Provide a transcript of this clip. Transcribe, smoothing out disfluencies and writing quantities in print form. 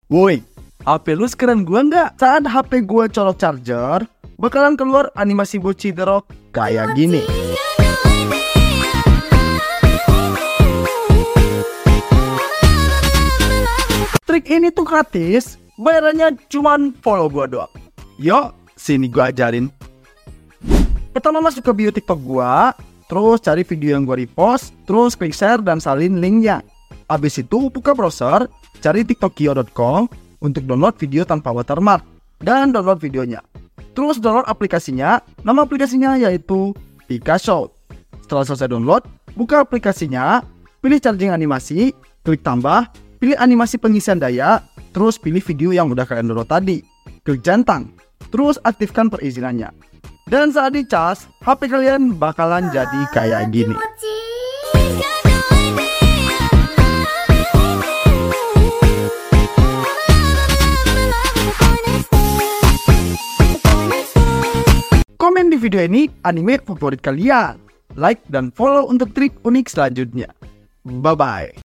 Woi, HP lu sekarang gua nggak? Saat HP gua colok charger, bakalan keluar animasi bocil The Rock kayak gini. Trik ini tuh gratis, bayarannya cuman follow gua doang. Yuk, sini gua ajarin. Pertama masuk ke bio TikTok gua, terus cari video yang gua repost, terus klik share dan salin linknya. Abis itu buka browser, cari tiktokio.com untuk download video tanpa watermark dan download videonya. Terus download aplikasinya, nama aplikasinya yaitu Pikachu. Setelah selesai download, buka aplikasinya, pilih charging animasi, klik tambah, pilih animasi pengisian daya, terus pilih video yang udah kalian download tadi. Klik centang, terus aktifkan perizinannya. Dan saat dicas, HP kalian bakalan jadi kayak gini. Komen di video ini anime favorit kalian. Like dan follow untuk trik unik selanjutnya. Bye-bye.